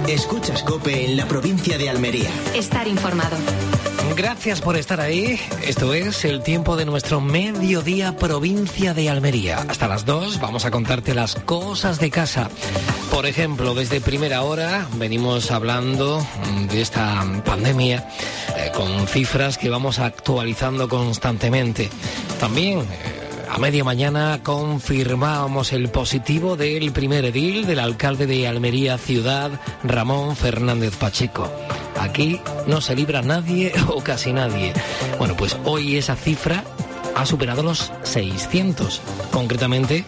Escuchas COPE en la provincia de Almería. Estar informado. Gracias por estar ahí. Esto es el tiempo de nuestro mediodía provincia de Almería. Hasta las 2 vamos a contarte las cosas de casa. Por ejemplo, desde primera hora venimos hablando de esta pandemia con cifras que vamos actualizando constantemente. También a media mañana confirmábamos el positivo del primer edil del alcalde de Almería Ciudad, Ramón Fernández Pacheco. Aquí no se libra nadie o casi nadie. Bueno, pues hoy esa cifra ha superado los 600, concretamente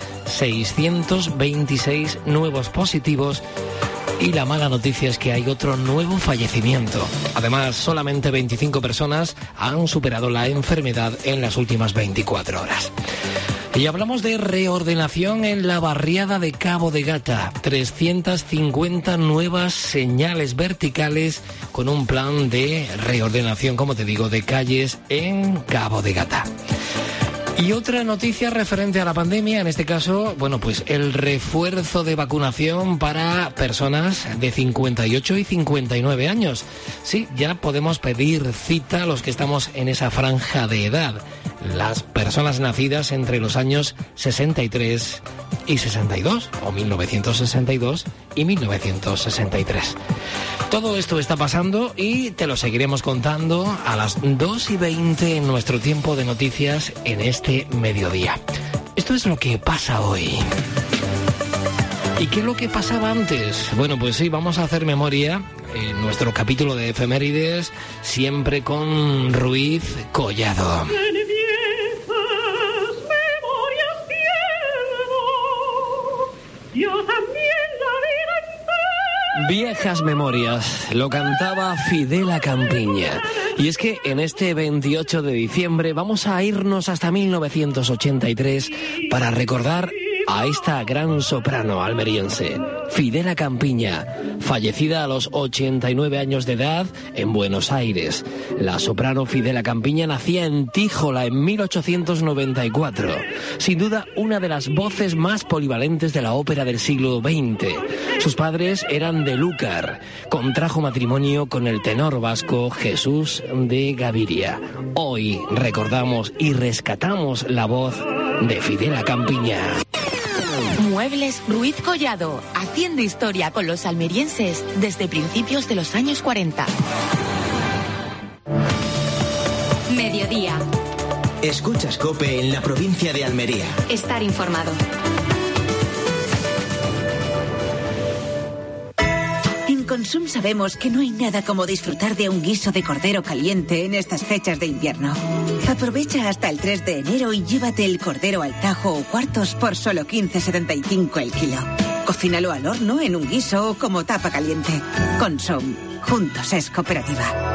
626 nuevos positivos, y la mala noticia es que hay otro nuevo fallecimiento. Además, solamente 25 personas han superado la enfermedad en las últimas 24 horas. Y hablamos de reordenación en la barriada de Cabo de Gata. 350 nuevas señales verticales con un plan de reordenación, como te digo, de calles en Cabo de Gata. Y otra noticia referente a la pandemia, en este caso, bueno, pues el refuerzo de vacunación para personas de 58 y 59 años. Sí, ya podemos pedir cita a los que estamos en esa franja de edad. Las personas nacidas entre los años 63 y 62, o 1962 y 1963. Todo esto está pasando y te lo seguiremos contando a las 2:20 en nuestro tiempo de noticias en este mediodía. Esto es lo que pasa hoy. ¿Y qué es lo que pasaba antes? Bueno, pues sí, vamos a hacer memoria en nuestro capítulo de efemérides, siempre con Ruiz Collado. Viejas memorias, lo cantaba Fidela Campiña. Y es que en este 28 de diciembre vamos a irnos hasta 1983 para recordar a esta gran soprano almeriense, Fidela Campiña, fallecida a los 89 años de edad en Buenos Aires. La soprano Fidela Campiña nacía en Tíjola en 1894. Sin duda, una de las voces más polivalentes de la ópera del siglo XX. Sus padres eran de Lúcar. Contrajo matrimonio con el tenor vasco Jesús de Gaviria. Hoy recordamos y rescatamos la voz de Fidela Campiña. Muebles Ruiz Collado, haciendo historia con los almerienses desde principios de los años 40. Mediodía. Escuchas COPE en la provincia de Almería. Estar informado. En Consum sabemos que no hay nada como disfrutar de un guiso de cordero caliente en estas fechas de invierno. Aprovecha hasta el 3 de enero y llévate el cordero al tajo o cuartos por solo 15,75 el kilo. Cocínalo al horno en un guiso o como tapa caliente. Consum. Juntos es cooperativa.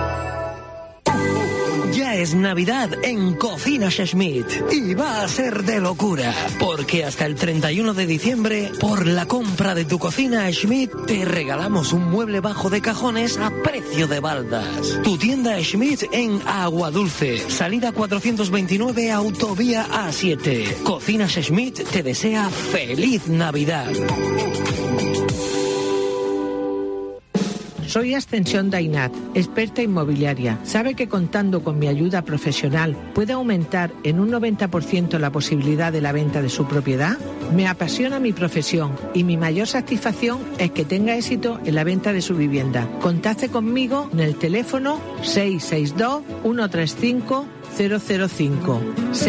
Ya es Navidad en Cocinas Schmidt y va a ser de locura, porque hasta el 31 de diciembre, por la compra de tu cocina Schmidt, te regalamos un mueble bajo de cajones a precio de baldas. Tu tienda Schmidt en Agua Dulce, salida 429, autovía A7. Cocinas Schmidt te desea feliz Navidad. Soy Ascensión Dainat, experta inmobiliaria. ¿Sabe que contando con mi ayuda profesional puede aumentar en un 90% la posibilidad de la venta de su propiedad? Me apasiona mi profesión y mi mayor satisfacción es que tenga éxito en la venta de su vivienda. Contacte conmigo en el teléfono 662-135-005.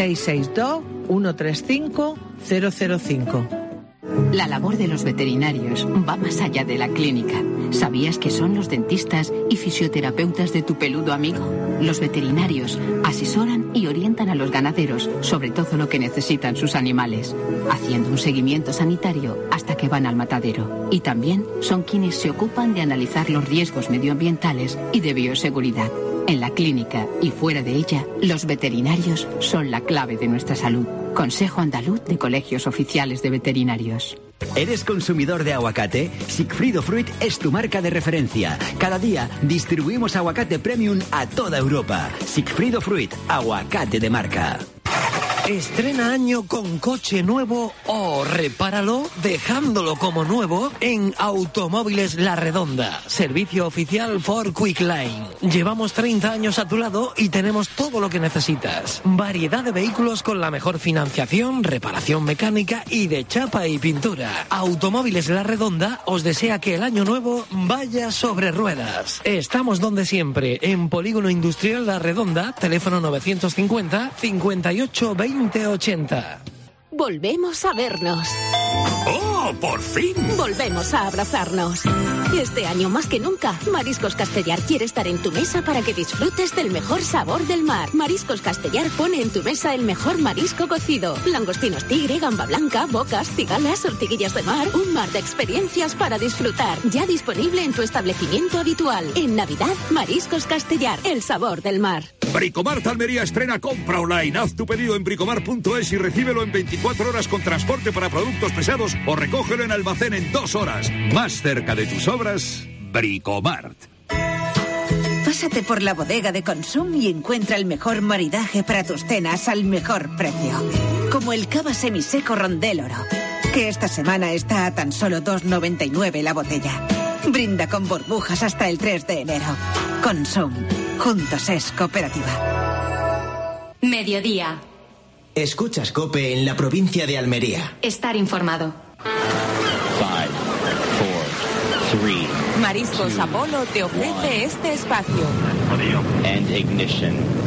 662-135-005. La labor de los veterinarios va más allá de la clínica. ¿Sabías que son los dentistas y fisioterapeutas de tu peludo amigo? Los veterinarios asesoran y orientan a los ganaderos sobre todo lo que necesitan sus animales, haciendo un seguimiento sanitario hasta que van al matadero. Y también son quienes se ocupan de analizar los riesgos medioambientales y de bioseguridad. En la clínica y fuera de ella, los veterinarios son la clave de nuestra salud. Consejo Andaluz de Colegios Oficiales de Veterinarios. ¿Eres consumidor de aguacate? Sigfrido Fruit es tu marca de referencia. Cada día distribuimos aguacate premium a toda Europa. Sigfrido Fruit, aguacate de marca. Estrena año con coche nuevo o repáralo dejándolo como nuevo en Automóviles La Redonda. Servicio oficial Ford Quick Line. Llevamos 30 años a tu lado y tenemos todo lo que necesitas. Variedad de vehículos con la mejor financiación, reparación mecánica y de chapa y pintura. Automóviles La Redonda os desea que el año nuevo vaya sobre ruedas. Estamos donde siempre, en Polígono Industrial La Redonda, teléfono 950 58 20 80. Volvemos a vernos. ¡Oh, por fin! Volvemos a abrazarnos. Este año más que nunca, Mariscos Castellar quiere estar en tu mesa para que disfrutes del mejor sabor del mar. Mariscos Castellar pone en tu mesa el mejor marisco cocido. Langostinos tigre, gamba blanca, bocas, cigalas, ortiguillas de mar. Un mar de experiencias para disfrutar. Ya disponible en tu establecimiento habitual. En Navidad, Mariscos Castellar, el sabor del mar. Bricomart Almería estrena compra online. Haz tu pedido en bricomart.es y recíbelo en 24 horas con transporte para productos pesados o recógelo en almacén en 2 horas. Más cerca de tus obras, Bricomart. Pásate por la bodega de Consum y encuentra el mejor maridaje para tus cenas al mejor precio. Como el cava semiseco Rondel Oro, que esta semana está a tan solo 2,99 la botella. Brinda con burbujas hasta el 3 de enero. Consum. Juntos es cooperativa. Mediodía. Escuchas COPE en la provincia de Almería. Estar informado. 5, 4, 3. Mariscos Apolo te ofrece este espacio. And ignition.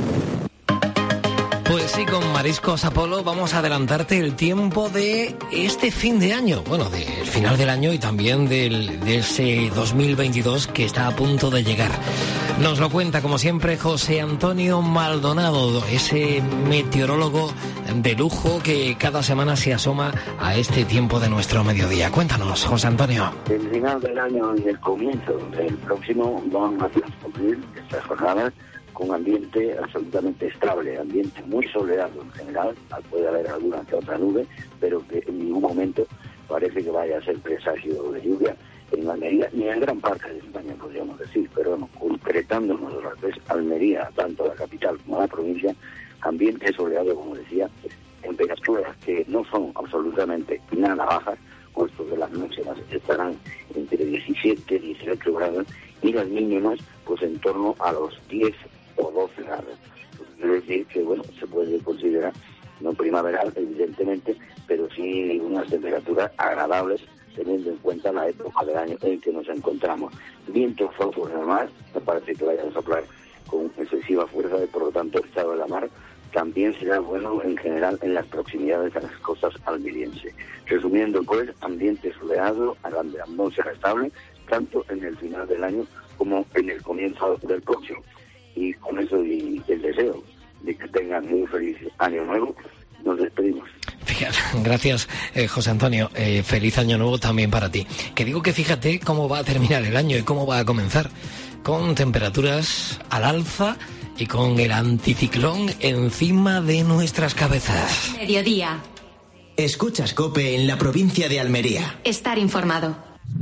Pues sí, con Mariscos Apolo vamos a adelantarte el tiempo de este fin de año, bueno, del final del año y también de ese 2022 que está a punto de llegar. Nos lo cuenta, como siempre, José Antonio Maldonado, ese meteorólogo de lujo que cada semana se asoma a este tiempo de nuestro mediodía. Cuéntanos, José Antonio. El final del año y el comienzo del próximo vamos a transcurrir estas jornadas con ambiente absolutamente estable, ambiente muy soleado en general. Puede haber alguna que otra nube, pero que en ningún momento parece que vaya a ser presagio de lluvia en Almería, ni en gran parte de España, podríamos decir, pero bueno, concretándonos lo que es Almería, tanto la capital como la provincia, ambiente soleado, como decía, temperaturas que no son absolutamente nada bajas, puesto que las máximas estarán entre 17 y 18 grados y las mínimas pues en torno a los 10 o 12 grados. Es decir que, bueno, se puede considerar no primaveral, evidentemente, pero sí unas temperaturas agradables, teniendo en cuenta la época del año en que nos encontramos. Vientos flojos en el mar, me parece que vayan a soplar con excesiva fuerza, y por lo tanto el estado de la mar también será bueno en general en las proximidades de las costas almerienses. Resumiendo, pues, ambiente soleado, atmósfera estable, tanto en el final del año como en el comienzo del próximo. Y con eso y el deseo de que tengan muy feliz año nuevo, nos despedimos. Fíjate, gracias, José Antonio. Feliz año nuevo también para ti. Que digo que fíjate cómo va a terminar el año y cómo va a comenzar, con temperaturas al alza y con el anticiclón encima de nuestras cabezas. Mediodía. Escuchas COPE en la provincia de Almería. Estar informado.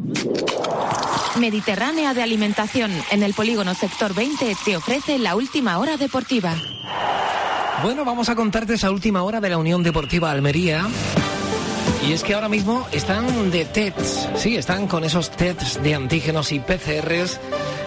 Mediterránea de Alimentación, en el polígono Sector 20, te ofrece la última hora deportiva. Bueno, vamos a contarte esa última hora de la Unión Deportiva Almería. Y es que ahora mismo están de tests, sí, están con esos tests de antígenos y PCRs,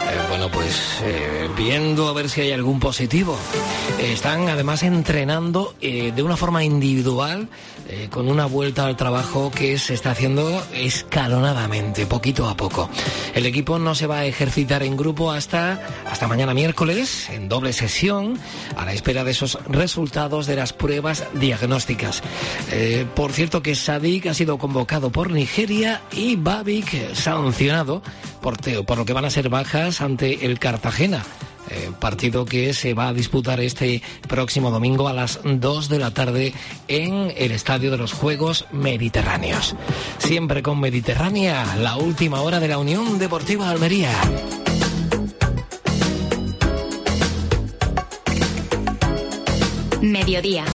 viendo a ver si hay algún positivo. Están además entrenando de una forma individual, con una vuelta al trabajo que se está haciendo escalonadamente, poquito a poco. El equipo no se va a ejercitar en grupo hasta mañana miércoles, en doble sesión, a la espera de esos resultados de las pruebas diagnósticas. Por cierto que Sadik ha sido convocado por Nigeria y Babik sancionado por lo que van a ser bajas ante el Cartagena. Partido que se va a disputar este próximo domingo a las 2 de la tarde en el Estadio de los Juegos Mediterráneos. Siempre con Mediterránea, la última hora de la Unión Deportiva Almería. Mediodía.